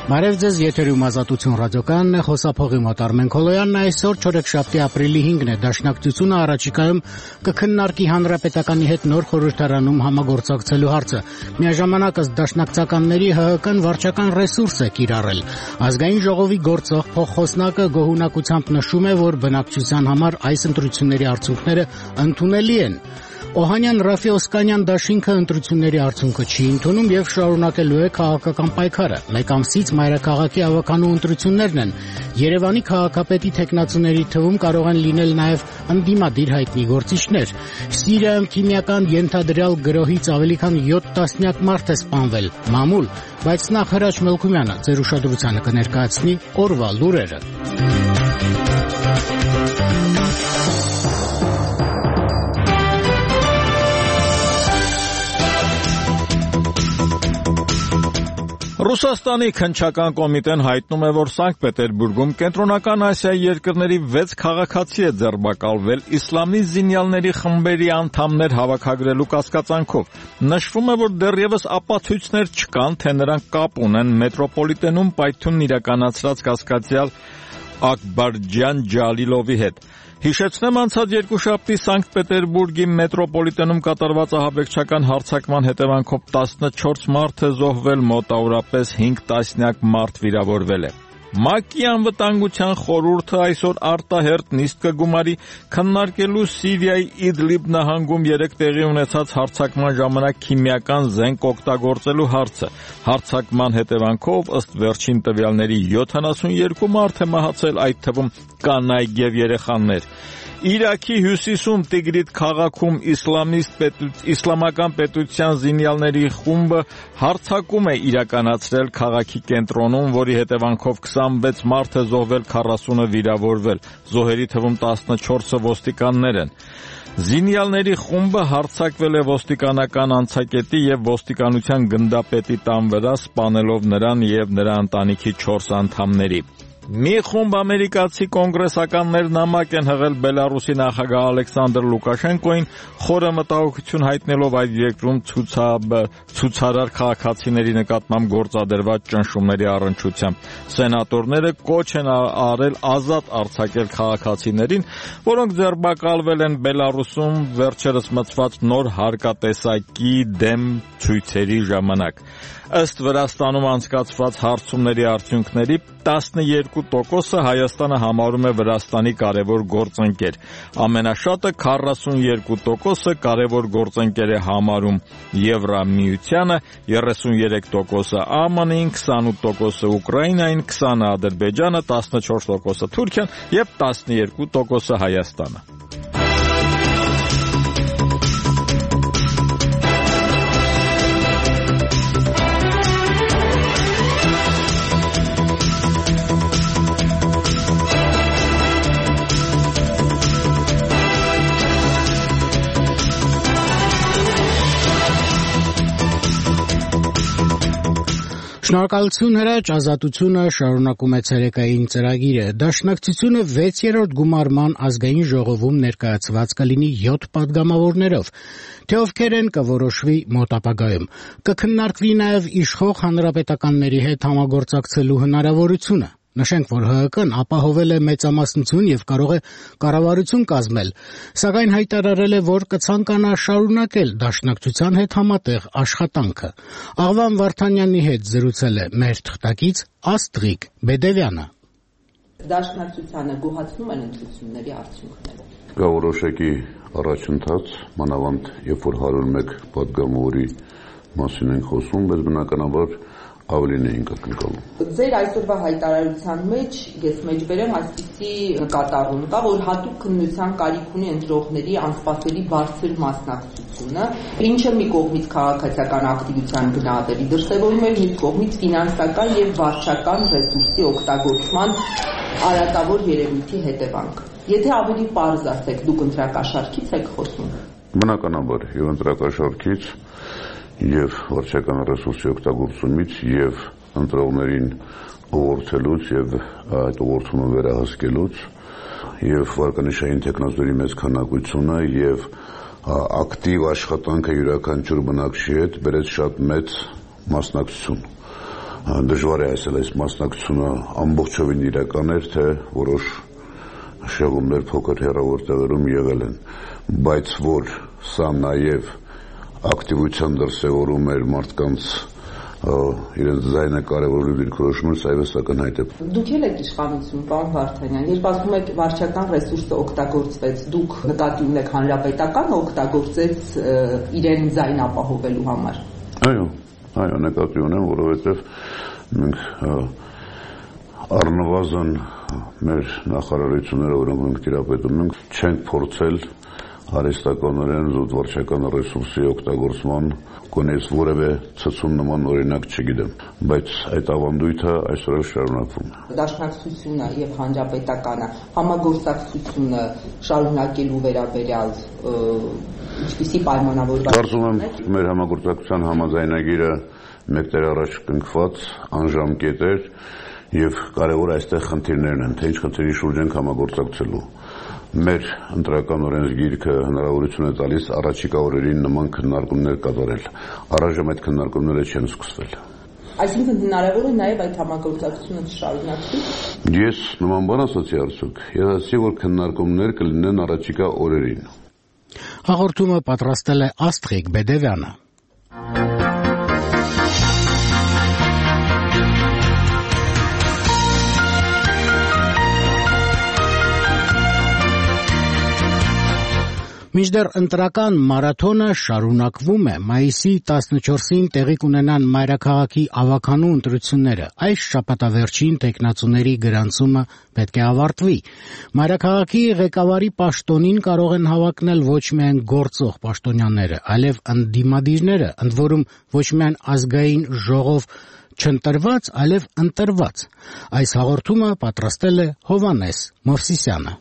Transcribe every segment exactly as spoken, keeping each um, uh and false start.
Բարև ձեզ, եթերում Ազատություն ռադիոկայանն է, խոսափողի մոտ Արմեն Քոլոյանն է, այսօր չորեքշաբթի ապրիլի հինգն է, Դաշնակցությունը առաջիկայում կքննարկի Հանրապետականի հետ նոր խորհրդարանում համագործակցելու հարցը։ Միաժամանակ ըստ դաշնակցականների ՀՀԿ-ն վարչական ռեսուրս է կիրառել։ Ազգային ժողովի գործող փոխխոսնակը գոհունակությամբ նշում է, որ բնակչության համար այս ընտրությունների արդյունքները ընդունելի են։ Օհանյան Ռաֆի Օսկանյան դաշինքը ընտրությունների արդյունքը չի ընդունում եւ շարունակելու է քաղաքական պայքարը։ Մեկ ամսից մայրաքաղաքի ավականու ընտրություններն են։ Երևանի քաղաքապետի թեկնածուների թվում կարող են լինել նաեւ ընդդիմադիր հայտնի գործիչներ։ Սիրիայում քիմիական ենթադրյալ գրոհից ավելի քան յոթ տասնյակ մարդ է սպանվել։ Մամուլ, բայց նախ Հրաչ Մելքումյանը ձեր ուշադրությանը կներկայացնի օրվա լուրերը։ Ռուսաստանի քննչական կոմիտեն հայտնում է, որ Սանկտ Պետերբուրգում Կենտրոնական Ասիայի երկրների վեց քաղաքացի է ձերբակալվել իսլամի զինյալների խմբերի անդամներ հավաքագրելու կասկածանքով։ Նշվում է, որ դեռևս ապացույցներ չկան, թե նրանք կապ ունեն մետրոպոլիտենում պայթյունն իրականացրած կասկածյալ Աքբարջան Ջալիլովի հետ։ Հիշեցնեմ, անցած երկուշաբթի Սանկտ Պետերբուրգի մետրոպոլիտենում կատարված ահաբեկչական հարձակման հետևանքով տասնչորս մարդ է զոհվել, մոտավորապես հինգ տասնյակ մարդ վիրավորվել է։ ՄԱԿ-ի անվտանգության խորհուրդը այսօր արտահերթ նիստ կգումարի քննարկելու Սիրիայի Իդլիբ նահանգում երեկ տեղի ունեցած հարձակման ժամանակ քիմիական զենք օգտագործելու հարցը։ Հարձակման հետևանքով ըստ վերջին տվյալների յոթանասունյոթ մարդ է մահացել, այդ թվում կանայք եւ երեխաներ։ Իրաքի հյուսիսում Տիգրիտ քաղաքում իսլամիստ պետ, իսլամական պետության զինյալների խումբը հարձակում է իրականացրել քաղաքի կենտրոնում, որի հետևանքով քսանվեց մարդ է զոհվել, քառասունը վիրավորվել, զոհերի թվում տասնչորսը ոստիկաններ են։ Զինյալների խումբը հարձակվել է ոստիկանական անցակետի եւ ոստիկանության գնդապետի տան վրա, սպանելով նրան եւ նրա ընտանիքի չորս անդամների։ Մի խումբ ամերիկացի կոնգրեսականներ նամակ են հղել Բելարուսի նախագահ Ալեքսանդր Լուկաշենկոին, խորը մտահոգություն հայտնելով այդ երկրում ցուցարար քաղաքացիների նկատմամբ գործադրված ճնշումների առնչությամբ։ Սենատորները կոչ են արել ազատ արձակել քաղաքացիներին, որոնք ձերբակալվել են Բելարուսում վերջերս մտցված նոր հարկատեսակի դեմ ցույցերի ժամանակ։ Ըստ Վրաստանում անցկացված հարցումների արդյունքների տասնյոթ տոկոսը Հայաստանը համարում է Վրաստանի կարևոր գործընկեր։ Ամենաշատը քառասունյոթ տոկոսը կարևոր գործընկեր է համարում Եվրամիությանը, երեսունյոթ տոկոսը ԱՄՆ-ին, քսանութ տոկոսը Ուկրաինային, քսանը Ադրբեջանը, տասնչորս տոկոսը Թուրքիան եւ տասնյոթ տոկոսը Հայաստանը։ Շնորհակալություն Հրաչ, Ազատությունը շարունակում է ցերեկային ծրագիրը։ Դաշնակցությունը վեցերորդ գումարման ազգային ժողովում ներկայացված կլինի յոթ падգամավորներով, թե ովքեր են կորոշվի մոտ ապագայում։ Կքննարկվի նաև իշխող հանրապետականների հետ համագործակցելու հնարավորությունը։ Նշենք, որ ՀՀԿ-ն ապահովել է մեծամասնություն եւ կարող է կառավարություն կազմել, սակայն հայտարարել է, որ կցանկանա շարունակել դաշնակցության հետ համատեղ աշխատանքը։ Աղվան Վարդանյանի հետ զրուցել է մեր թղթակից Աստղիկ Բեդևյանը։ Դաշնակցությանը գոհացնում են ընտրությունների արդյունքները։ Կա որոշակի առաջընթաց, մանավանդ երբ որ հարյուր մեկ падգամավորի մասին են խոսում, բայց բնականաբար ավելի էին կրկնակալում։ Ձեր այսօրվա հայտարարության մեջ ես մեջբերեմ այսպիսի կատարում կա, որ հատուկ քննության կարիք ունի ընտրողների անսպասելի բարձր մասնակցությունը, ինչը մի կողմից քաղաքացիական ակտիվության գնահատելի դրսևորում է, մյուս կողմից ֆինանսական եւ վարչական ռեսուրսի օգտագործման արատավոր երևույթի հետևանք։ Եթե ավելի պարզ ասեք, դուք ընտրակաշառքից եք խոսում։ Բնականաբար, եւ ընտրակաշառքից եւ վարչական ռեսուրսի օգտագործումից եւ ընտրողներին ուղղորդելուց եւ այդ ուղղորդումը վերահսկելուց եւ վարկանիշային տեխնոլոգիաների մեծ քանակությունը եւ ակտիվ աշխատանքը յուրաքանչյուր բնակչի հետ բերեց շատ մեծ մասնակցություն։ դժվար է ասել այս մասնակցությունը ամբողջովին իրական էր, թե որոշ շեղումներ փոքր հեռավոր տեղերում եղել են, բայց որ սա նաև ակտիվության դրսևորում էր մարդկանց իրենց ձայնը կարևորելու դիրքորոշումից այլևս ակնհայտ է։ Դուք ել եք իշխանություն, պարոն Վարդանյան, երբ ասում եք վարչական ռեսուրսը օգտագործվեց, դուք նկատի ունեք հանրապետականը օգտագործեց իրեն ձայն ապահովելու համար։ Այո, այո, նկատի ունեմ, որովհետև մենք առնվազն մեր նախարարությունները, որոնք մենք տիրապետում ենք, չենք փորձել արհեստականորեն զուտ վարչական ռեսուրսի օգտագործման կոնես որևէ ցցում նման օրինակ չգիտեմ, բայց այդ ավանդույթը այսօր էլ շարունակվում է։ Դաշնակցությունը եւ հանրապետականը համագործակցությունը շարունակելու վերաբերյալ ինչպիսի պայմանավորված։ Կարծում եմ մեր համագործակցության համաձայնագիրը մեկ տարի առաջ կնքված անժամկետ էր եւ կարեւոր այստեղ խնդիրներն են, թե ինչ խնդրի շուրջ ենք համագործակցելու։ Մեր ընտրական օրենսգիրքը հնարավորություն է տալիս առաջիկա օրերին նման քննարկումներ կատարել։ Առայժմ այդ քննարկումները չեն սկսվել։ Այսինքն հնարավոր է նաև այդ համագործակցությունը շարունակվի։ Ես նման բան ասացի արդյոք։ Ես ասացի, որ քննարկումներ կլինեն առաջիկա օրերին։ Հաղորդումը պատրաստել է Աստղիկ Բեդևյանը։ Մինչդեռ ընտրական մարաթոնը շարունակվում է, մայիսի տասնչորսին տեղի կունենան մայրաքաղաքի ավականու ընտրությունները։ Այս շաբաթավերջին տեխնացուների գրանցումը պետք է ավարտվի։ Մայրաքաղաքի ղեկավարի պաշտոնին կարող են հավակնել ոչ միայն գործող պաշտոնյաները, այլև ընդդիմադիրները, ընդ որում ոչ միայն ազգային ժողով չընտրված, այլև ընտրված։ Այս հաղորդումը պատրաստել է Հովհաննես Մովսիսյանը։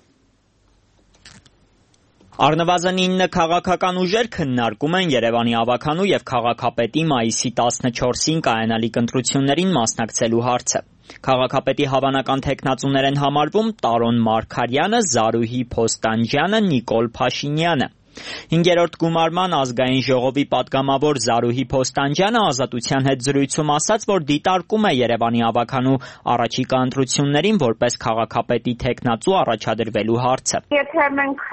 Առնվազն ինը քաղաքական ուժեր քննարկում են Երևանի ավականու եւ քաղաքապետի մայիսի տասնչորսին կայանալիք ընտրություններին մասնակցելու հարցը։ Քաղաքապետի հավանական թեկնածուներ են համարվում Տարոն Մարգարյանը, Զարուհի Փոստանջյանը, Նիկոլ Փաշինյանը։ Հինգերորդ գումարման ազգային ժողովի պատգամավոր Զարուհի Փոստանջյանը Ազատության հետ զրույցում ասաց, որ դիտարկում է Երևանի ավականու առաջիկա ընտրություններին որպես քաղաքապետի թեկնածու առաջադրվելու հարցը։ Եթե մենք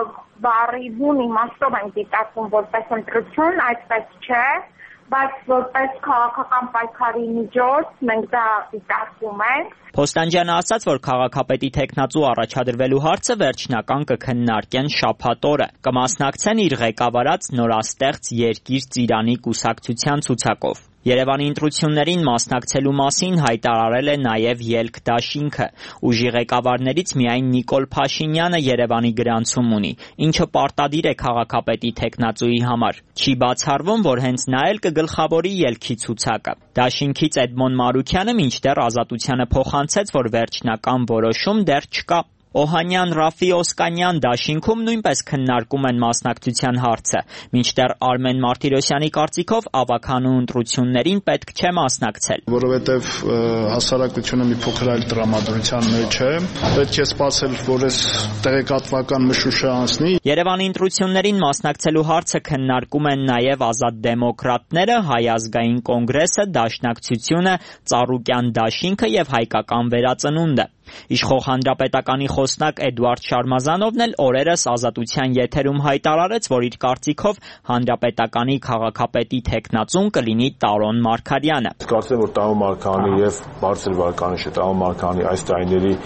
բառի բուն իմաստով ենք դիտարկում որպես ընտրություն, այդպես չէ, բայց որպես քաղաքական պայքարի միջոց մենք դա դիտարկում ենք։ Փոստանջյանը ասաց, որ քաղաքապետի թեկնածու առաջադրվելու հարցը վերջնական կքննարկեն շաբաթ օրը, կմասնակցեն իր ղեկավարած նորաստեղծ Երկիր Ծիրանի կուսակցության ցուցակով։ Երևանի ընտրություններին մասնակցելու մասին հայտարարել է նաև Ելք դաշինքը։ Ուժի ղեկավարներից միայն Նիկոլ Փաշինյանը Երևանի գրանցում ունի, ինչը պարտադիր է քաղաքապետի թեկնածուի համար։ Չի բացառվում, որ հենց նա էլ կգլխավորի Ելքի ցուցակը։ Դաշինքից Էդմոն Մարուքյանը մինչդեռ Ազատությանը փոխանցեց, որ վերջնական որոշում դեռ չկա։ Օհանյան, Ռաֆի, Օսկանյան դաշինքում նույնպես քննարկում են մասնակցության հարցը, մինչդեռ Արմեն Մարտիրոսյանի կարծիքով ավականու ընտրություններին պետք չէ մասնակցել։ Որովհետև հասարակությունը մի փոքր այլ տրամադրության մեջ է, պետք է սպասել, որ այս տեղեկատվական մշուշը անցնի։ Երևանի ընտրություններին մասնակցելու հարցը քննարկում են նաև Ազատ դեմոկրատները, Հայ ազգային կոնգրեսը, Դաշնակցությունը, Ծառուկյան դաշինքը եւ Հայկական վերածնունդը։ Իշխող հանրապետականի խոսնակ Էդուարդ Շարմազանովն էլ օրերս Ազատության եթերում հայտարարեց, որ իր կարծիքով հանրապետականի քաղաքապետի թեկնածուն կլինի Տարոն Մարգարյանը։ Կարծեմ, որ Տարոն Մարգարյանի եւ բարձր վարկանիշը Տարոն Մարգարյանի այս տարիների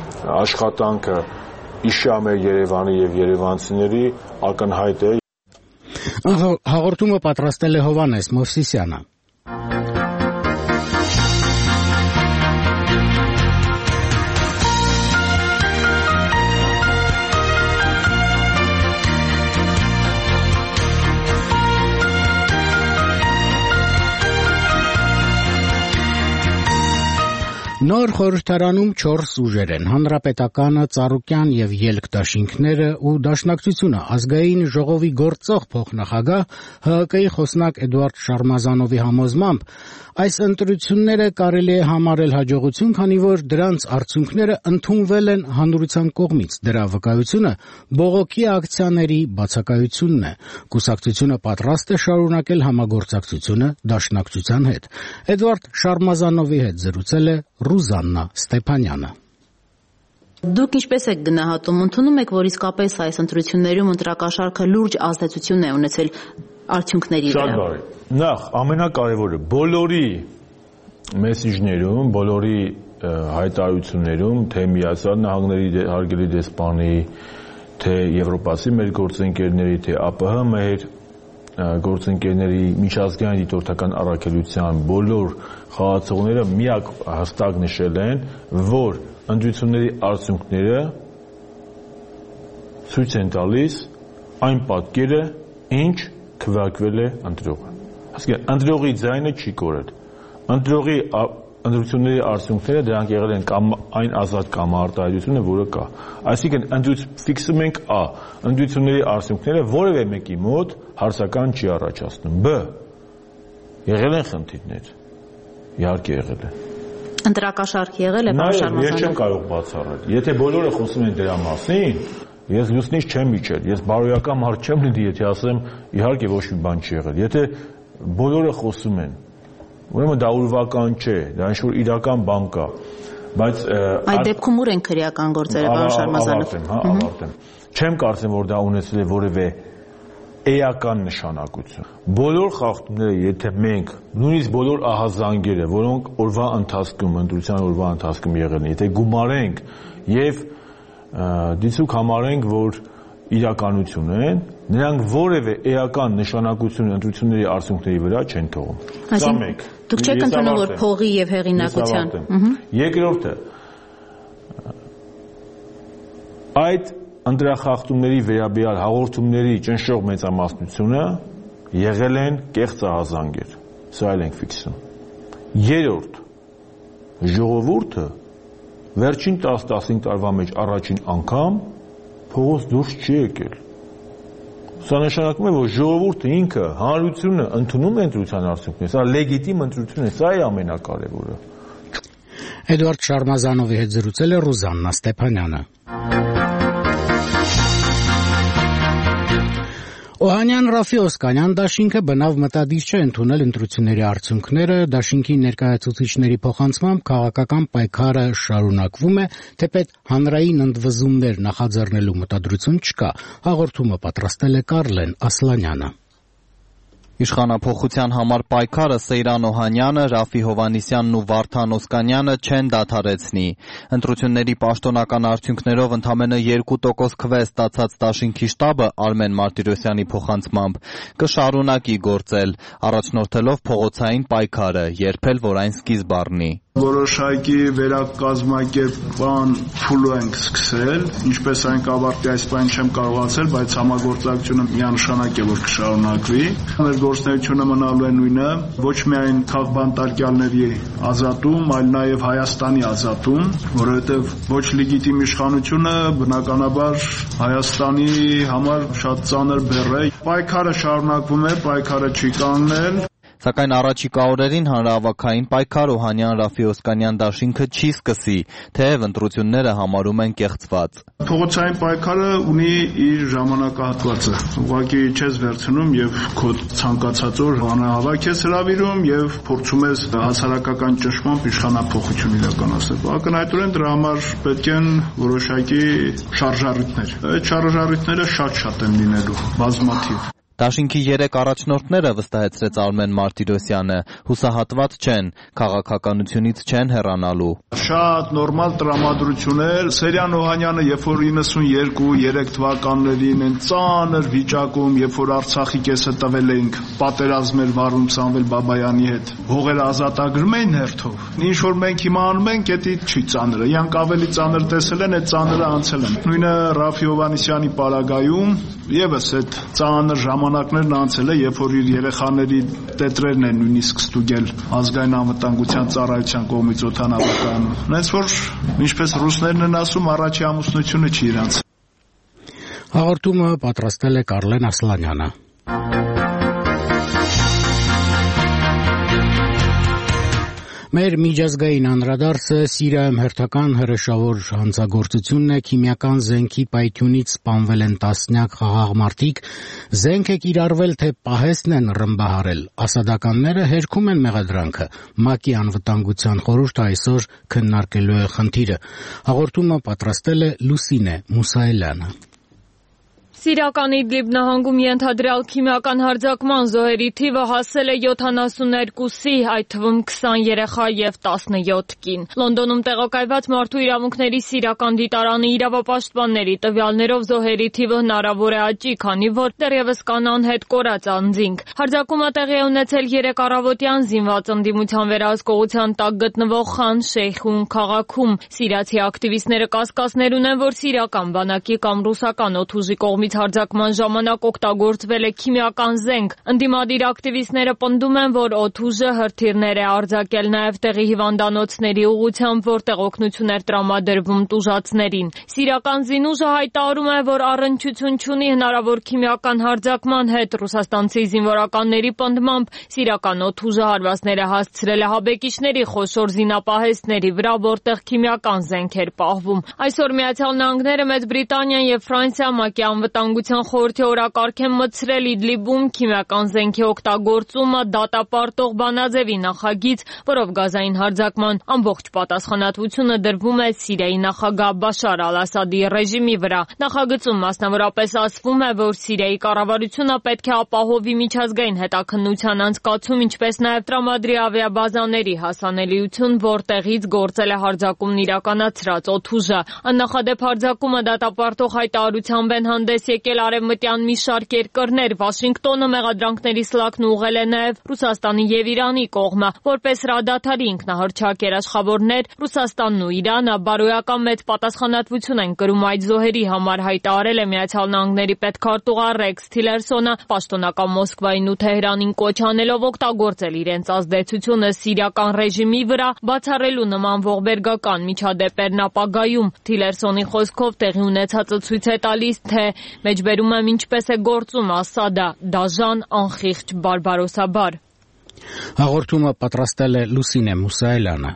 աշխատանքը իշամ է Երևանի եւ երևանցիների ակնհայտ է։ Հաղորդումը պատրաստել է Հովհաննես Մովսիսյանը։ Նոր խորհրդարանում չորս ուժեր են՝ Հանրապետականը, Ծառուկյան եւ Ելք դաշինքները ու Դաշնակցությունը։ Ազգային ժողովի գործող փոխնախագահ Հ Հ Կի խոսնակ Էդուարդ Շարմազանովի համոզմամբ այս ընտրությունները կարելի է համարել հաջողություն, քանի որ դրանց արդյունքները ընդունվել են հանրության կողմից։ Դրա վկայությունը բողոքի ակցիաների բացակայությունն է։ Կուսակցությունը պատրաստ է շարունակել համագործակցությունը Դաշնակցության հետ։ Էդուարդ Շարմազանովի հետ զրուցել է Ռուզաննա Ստեփանյանը։ Դուք ինչպես եք գնահատում, ընդունում եք, որ իսկապես այս ընտրություններում ընտրակաշառքը լուրջ ազդեցություն է ունեցել արդյունքների վրա։ Շատ բարի։ Նախ ամենակարևորը բոլորի մեսիջներում, բոլորի հայտարարություններում, թե Միացյալ Նահանգների հարգելի դեսպանի, թե եվրոպացի մեր գործընկերների, թե ԱՊՀ մեր գործընկերների, միջազգային դիտորդական առաքելության բոլոր խաղացողները միակ հստակ նշել են, որ ընտրությունների արդյունքները ցույց են տալիս այն պատկերը, ինչ քվեարկվել է ընտրողը։ Այսինքն ընտրողի ձայնը չի կորել։ Ընտրողի ընտրությունների արդյունքները դրանք եղել են կամ այն ազատ կամ արտահայտությունը, որը կա։ Այսինքն ֆիքսում ենք Ա. ընտրությունների արդյունքները որևէ մեկի մոտ հարցական չի առաջացնում։ Բ. եղել են խնդիրներ։ Իհարկե եղել են։ Ընտրակաշառք եղել է, պարոն Շարմազանով։ Ես չեմ կարող բացառել։ Եթե բոլորը խոսում են դրա մասին, ես լուսնից չեմ իջել։ Ես բարոյական մարդ չեմ լինի, եթե ասեմ իհարկե ոչ մի բան չի եղել։ Եթե բոլորը խոսում են, ուրեմն դա ուրվական չէ, դա ինչ-որ իրական բան կա, բայց այդ դեպքում ուր են քրեական գործերը, պարոն Շարմազանով։ Ավարտեմ, հա, ավարտեմ։ Չեմ կարծում, որ դա ունեցել է որևէ էական նշանակություն։ Բոլոր խախտումները, եթե մենք, նույնիսկ բոլոր ահազանգերը, որոնք օրվա ընթացքում, ընտրության օրվա ընթացքում եղել են, եթե գումարենք եւ դիցուկ համարենք, որ իրականություն են, նրանք որևէ էական նշանակություն ընտրությունների արդյունքների վրա չեն թողում։ Սա մեկ։ Դուք չեք ընդունում, որ փողի եւ հեղինակության։ Երկրորդը, այդ ընտրախախտումների վերաբերյալ հաղորդումների ճնշող մեծամասնությունը եղել են կեղծ ահազանգեր։ Սա էլ ենք ֆիքսում։ Երրորդ, ժողովուրդը վերջին տասը-տասնհինգ տարվա մեջ առաջին անգամ փողոց դուրս չի եկել։ Սա նշանակում է, որ ժողովուրդը ինքը հանրությունը ընդունում է ընտրության արդյունքները, սա լեգիտիմ ընտրություն է, սա է ամենակարևորը։ Էդուարդ Շարմազանովի հետ զրուցել է Ռուզաննա Ստեփանյանը։ Օհանյան Ռաֆի Օսկանյան դաշինքը բնավ մտադիր չէ ընդունել ընտրությունների արդյունքները, դաշինքի ներկայացուցիչների փոխանցմամբ քաղաքական պայքարը շարունակվում է, թեպետ հանրային ընդվզումներ նախաձեռնելու մտադրություն չկա, հաղորդումը պատրաստել է Կարլեն Ասլանյանը։ Իշխանափոխության համար պայքարը Սեյրան Օհանյանը, Ռաֆի Հովհաննիսյանն ու Վարդան Օսկանյանը չեն դադարեցնի։ Ընտրությունների պաշտոնական արդյունքներով ընդամենը երկու տոկոս քվե ստացած դաշինքի շտաբը Արմեն Մարտիրոսյանի փոխանցմամբ կշարունակի գործել, առաջնորդելով փողոցային պայքարը, երբել որ այն սկիզբ առնի։ Որոշակի վերակազմակերպման փուլը ենք սկսել, ինչպես այն կավարտի այս բան չեմ կարողացել, բայց համագործակցությունը միանշանակ է, որ կշարունակվի։ Մեր գործունեությունը մնալու է նույնը, ոչ միայն քաղբանտարկյալների ազատում, այլ նաև Հայաստանի ազատում, որովհետև ոչ լեգիտիմ իշխանությունը բնականաբար Հայաստանի համար շատ ծանր բեռ է։ Պայքարը շարունակվում է, պայքարը չի կանգնել։ Սակայն առաջիկա օրերին հանրահավաքային պայքար Օհանյան Ռաֆի Օսկանյան դաշինքը չի սկսի, թեև ընտրությունները համարում են կեղծված։ Փողոցային պայքարը ունի իր ժամանակահատվածը։ Ուղղակի չես վերցնում եւ քո ցանկացած օր հանրահավաք ես հրավիրում եւ փորձում ես հասարակական ճնշմամբ իշխանափոխություն իրականացնել։ Ակնհայտորեն դրա համար պետք են որոշակի շարժառիթներ։ Այդ շարժառիթները շատ-շատ են լինելու, բազմաթիվ։ Դաշինքի երեք առաջնորդները, վստահեցրեց Արմեն Մարտիրոսյանը, հուսահատված չեն, քաղաքականությունից չեն հեռանալու։ Շատ նորմալ տրամադրություններ, Սեյրան Օհանյանը, երբ որ իննսունյերկու երեք թվականներին են ծանր վիճակում, երբ որ Արցախի կեսը տվել էինք, պատերազմ էր վարում Սամվել Բաբայանի հետ, հողերը ազատագրում էին հերթով։ Ինչ որ մենք հիմա անում ենք, դա չի ծանրը, իրանք ավելի ծանր տեսել են, այդ ծանրը անցել են։ Նույնը Ռաֆի Հովհաննիսյանի պարագայում, եւս այդ ծանր ժամանակ ժամանակներն անցել է, երբ որ իր երեխաների տետրերն են նույնիսկ ստուգել ազգային անվտանգության ծառայության կողմից օդանավակայանում։ Հենց որ ինչպես ռուսներն են ասում, առաջի ամուսնությունը չի իրանց։ Հաղորդումը պատրաստել է Կարլեն Ասլանյանը։ Մեր միջազգային անդրադարձը Սիրիայում հերթական հրեշավոր հանցագործությունն է, քիմիական զենքի պայթյունից սպանվել են տասնյակ խաղաղ մարդիկ, զենք է կիրառվել, թե պահեստն են ռմբահարել, ասադականները հերքում են մեղադրանքը, ՄԱԿ-ի անվտանգության խորհուրդը այսօր քննարկելու է խնդիրը, հաղորդումը պատրաստել է Լուսինե Մուսայելյանը։ Սիրիական Իդլիբ նահանգում ենթադրյալ քիմիական հարձակման զոհերի թիվը հասել է յոթանասուններկուսի, այդ թվում քսան երեխա եւ տասնյոթ կին։ Լոնդոնում տեղակայված Մարդու իրավունքների սիրիական դիտարանի իրավապաշտպանների տվյալներով զոհերի թիվը հնարավոր է աճի, քանի որ դեռևս կան անհետ կորած անձինք։ Հարձակումը տեղի է ունեցել երեկ առավոտյան զինված ընդդիմության վերահսկողության տակ գտնվող Խան Շեյխուն քաղաքում։ Սիրիացի ակտիվիստները կասկածներ ունեն, որ սիրիական բանակի կամ ռուսական օդուժի կողմից հարձակման ժամանակ օգտագործվել է քիմիական զենք։ Ընդդիմադիր ակտիվիստները պնդում են, որ օդուժը հրթիռներ է արձակել նաև տեղի հիվանդանոցների ուղղությամբ, որտեղ օգնություն էր տրամադրվում տուժածներին։ Սիրիական զինուժը հայտարարում է, որ առնչություն չունի հնարավոր քիմիական հարձակման հետ։ Ռուսաստանցի զինվորականների պնդմամբ սիրիական օդուժը հարվածներ է հասցրել է հաբեկիչների խոշոր զինապահեստների վրա, որտեղ քիմիական զենք էր պահվում։ Այսօր Միացյալ Նահանգները, Մեծ Բրիտանիան եւ Ֆրանսիան ՄԱԿ-ի անվտանգության խորհրդի օրակարգ են մտցրել Իդլիբում քիմիական զենքի օգտագործումը դատապարտող բանաձևի նախագիծ, որով գազային հարձակման ամբողջ պատասխանատվությունը դրվում է Սիրիայի նախագահ Բաշար Ալ-Ասադի ռեժիմի վրա։ Նախագծում մասնավորապես ասվում է, որ Սիրիայի կառավարությունը պետք է ապահովի միջազգային հետաքննության անցկացում, ինչպես նաև տրամադրի ավիաբազաների հասանելիություն, որտեղից գործել է հարձակումն իրականացրած օդուժը։ Աննախադեպ հարձակումը դատապարտող հայտարարությամբ են հանդես եկել արևմտյան մի շարք երկրներ։ Վաշինգտոնը մեղադրանքների սլաքն ուղղել է նաև Ռուսաստանի եւ Իրանի կողմը։ Որպես հրադադարի ինքնահռչակ երաշխավորներ, Ռուսաստանն ու Իրանը բարոյական մեծ պատասխանատվություն են կրում այդ զոհերի համար, հայտարարել է Միացյալ Նահանգների պետքարտուղար Ռեքս Թիլերսոնը, պաշտոնական Մոսկվային ու Թեհրանին կոչ անելով օգտագործել իրենց ազդեցությունը սիրիական ռեժիմի վրա, բացառելու նման ողբերգական միջադեպերն ապագայում։ Թիլերսոնի խոսքով տեղի ունեցածը ցույց է տալիս, թե մեջբերում եմ ինչպես է գործում Ասադը, դաժան, անխիղճ, բարբարոսաբար։ Հաղորդումը պատրաստել է Լուսինե Մուսայելյանը։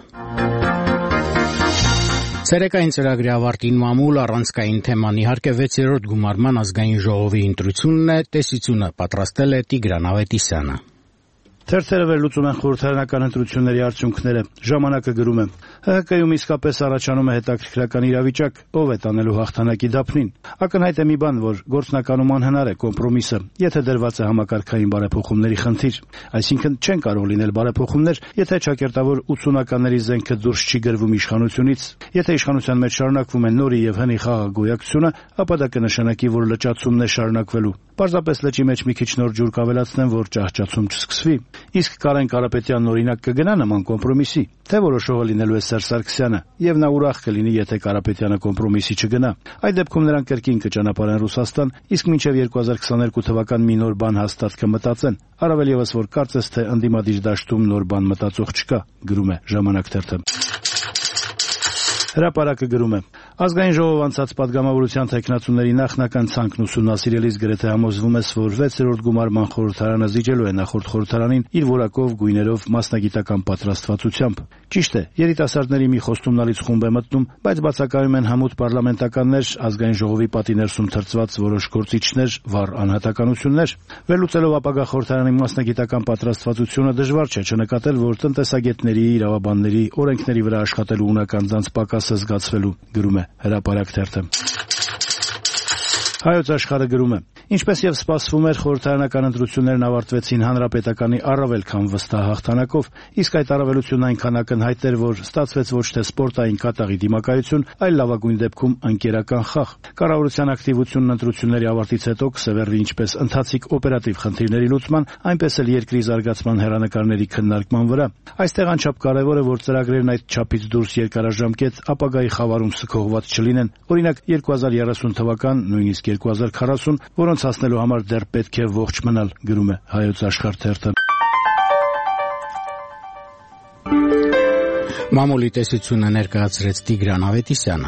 Ցերեկային ծրագրի ավարտին մամուլ առանցքային թեման իհարկե վեցերորդ գումարման ազգային ժողովի ընտրությունն է, տեսությունը պատրաստել է Տիգրան Ավետիսյանը։ Թերթերը վերլուծում են խորհրդարանական ընտրությունների արդյունքները։ Ժամանակը գրում է. ՀՀԿ-ում իսկապես առաջանում է հետաքրքրական իրավիճակ, ով է տանելու հաղթանակի դափնին։ Ակնհայտ է մի բան, որ գործնականում անհնար է կոմպրոմիսը, եթե դրված է համակարգային բարեփոխումների խնդիր։ Այսինքն չեն կարող լինել բարեփոխումներ, եթե ճակերտավոր ութսունականների զենքը դուրս չի գրվում իշխանությունից։ Եթե իշխանության մեջ շարունակվում է նորի եւ հնի խաղաղագոյակցությունը, ապա դա կնշանակի, որ լճացումն է շարունակվելու։ Պարզապես լճի մեջ մի քիչ նոր ջուր կավելացնեն, որ ճահճացում չսկսվի։ Իսկ Կարեն Կարապետյանն օրինակ կգնա նման կոմպրոմիսի, թե որոշողը լինելու է Սերժ Սարգսյանը, եւ նա ուրախ կլինի, եթե Կարապետյանը կոմպրոմիսի չգնա։ Այդ դեպքում նրանք կրկին կճանապարհեն Ռուսաստան, իսկ մինչեւ երկու հազար քսաներկու թվական մի նոր բան հաստատ կմտածեն։ Առավել եւս, որ կարծես թե ընդդիմադիր դաշտում նոր բան մտածող չկա, գրում է Ժամանակ թերթը։ Հրապարակը գրում է. Ազգային ժողով անցած պատգամավորության թեկնածուների նախնական ցանկն ուսումնասիրելիս գրեթե համոզվում ես, որ վեցերորդ գումարման խորհրդարանը զիջելու է նախորդ խորհրդարանին իր որակով, գույներով, մասնագիտական պատրաստվածությամբ։ Ճիշտ է, երիտասարդների մի խոստումնալից խումբ է մտնում, բայց բացակայում են համոտ պարլամենտականներ, ազգային ժողովի պատի ներսում թրծված որոշ գործիչներ, վառ անհատականություններ։ Վերլուծելով ապագա խորհրդարանի մասնագիտական պատրաստվածությունը դժվար չէ չնկատել, որ տնտեսագետների, իրավաբանների, օրենքների վրա աշխատելու ունական ձանձ պակասը զգացվելու, գրում է Հրապարակ թերթը։ Հայոց աշխարհը գրում է. Ինչպես եւ սպասվում էր, խորհրդարանական ընտրություններն ավարտվեցին հանրապետականի առավել քան վստահ հաղթանակով, իսկ այդ առավելությունն այնքան ակնհայտ էր, որ ստացվեց ոչ թե սպորտային կատաղի դիմակայություն, այլ լավագույն դեպքում ընկերական խաղ։ Կառավարության ակտիվությունն ընտրությունների ավարտից հետո կսևեռվի ինչպես ընթացիկ օպերատիվ խնդիրների լուծման, այնպես էլ երկրի զարգացման հեռանկարների քննարկման վրա։ Այստեղ անչափ կարևոր է, որ ծրագրերն այդ չափից դուրս երկարաժամկետ ապագայի խավարում սքողված չլինեն։ Օրինակ երկու հազար երեսուն թվական, նույնիսկ երկու հազար քառասուն, որոնց նրանց հասնելու համար դեռ պետք է ողջ մնալ, գրում է Հայոց Աշխարհ թերթը։ Մամուլի տեսությունը ներկայացրեց Տիգրան Ավետիսյանը։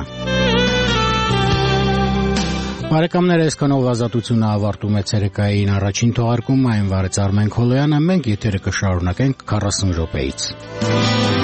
Բարեկամներ, այսքանով ազատությունը ավարտում է ցերեկային առաջին թողարկումը, այն վարեց Արմեն Քոլոյանը, մենք եթերը կշարունակենք քառասուն րոպեից։